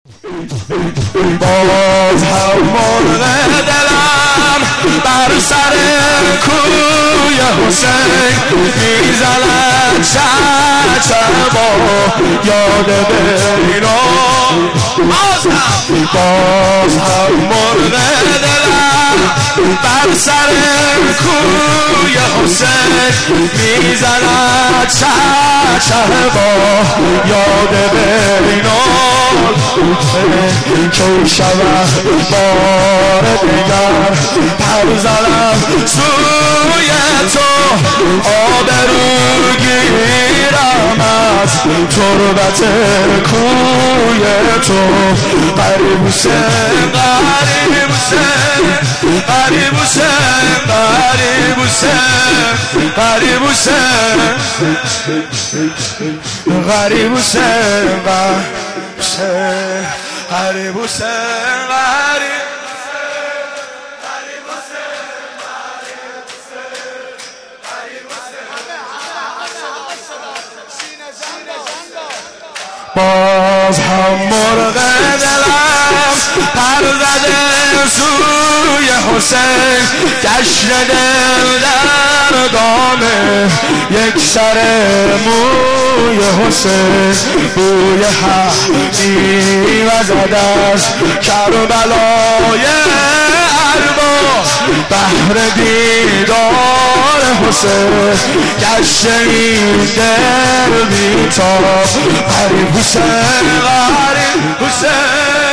باز هم مرغ دلم بر سر کوی حسین میزند چه با یاد بینام. باز هم مرغ دلم بر سر کوی حسین میزند چه با یاد بینام. چون شود بار دیگر پر زدم سوی تو آبرو گیرم از تربت کوی تو. غریب حسین غریب حسین غریب حسین غریب حسین غریب حسین غریب حسین غریب حسین غریب باز هم مرغ دلم پر زده سوی حسین. جشن دل در دام یک سر موی حسین. بوی حقی وزد از کربلای ارباب بهر دیدار حسین. گشت این دل بیتاب غریب حسین غریب حسین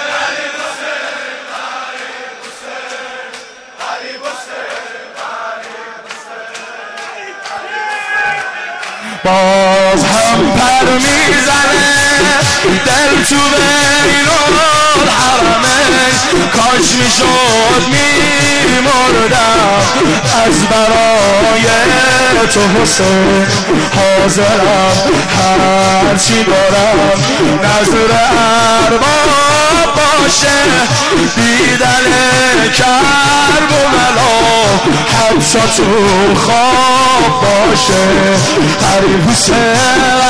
باز هم پر میزنه دل تو بین الحرمین. کاش میشد میمردم از برای تو حسین. حاضرم هرچی دارم نظر ارباب باشه. دیدن کرب و بلا حتی تو خواب باشه. غریب حسین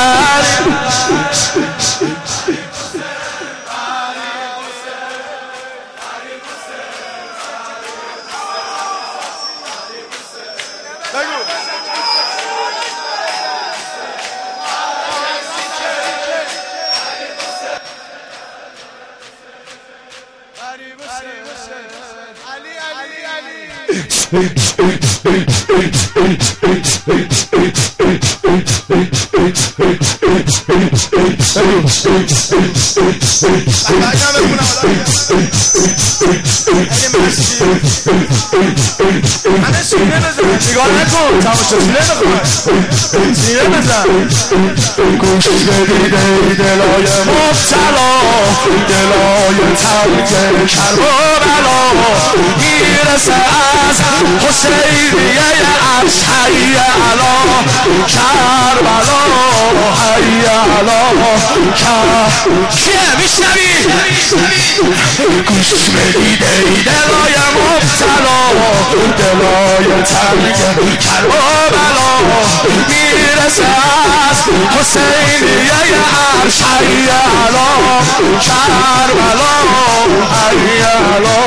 گوش بدید دلای مبتلا دلای تنگ کرب و بلا میرسه از حسینیه عرش حی علا کربلا حی علا چیه میشنوی؟ گوش بدید دلای مبتلا دلای تنگ کرب و بلا میرسه از حسینیه عرش حی علا کربلا حی علا.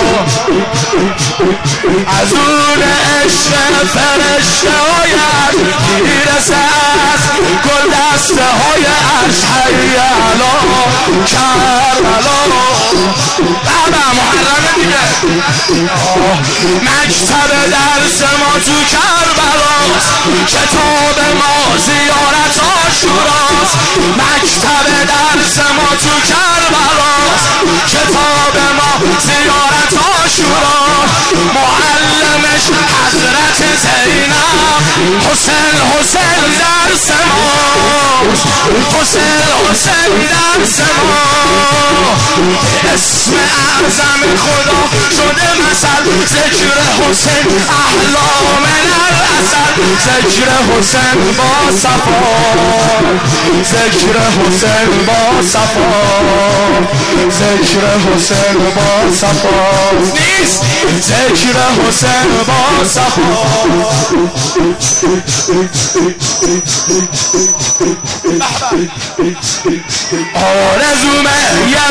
از اون عشق فرشته های عرش میرسه از گل دسته های عرش حی علا کربلا. بابا محرمه دیگه مکتب درس ما تو کربلاست. کتاب ما زیارت عاشوراست. مکتب درس ما تو کربلاست. کتاب ما زیارت عاشوراست. معلمش حضرت زینب حسین حسین درس ماست. حسین حسین درس ماست. اسم اعظم خدا شده مثل ذکر حسین احلا من الاسد. ذکر حسین با صفا ذکر حسین با صفا ذکر حسین با صفا نیست. ذکر حسین با صفا آرزومه یه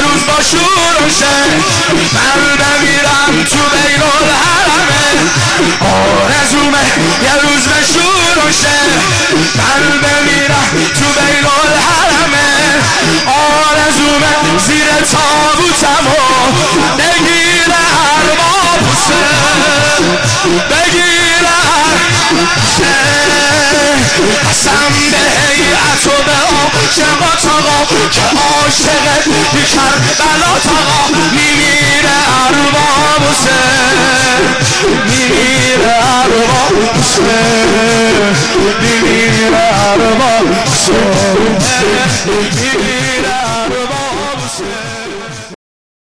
من بمیرم تو بین الحرمه آرزومه یه روز بشور شه من بمیرم تو بین الحرمه آرزومه زیر تابوتمو بگیره ارباب حسین بگیره قسم به هیئت و به عاشقات آقا که عاشق بی کربلات آقا میمیره ارباب حسین میمیره ارباب حسین میمیره ارباب حسین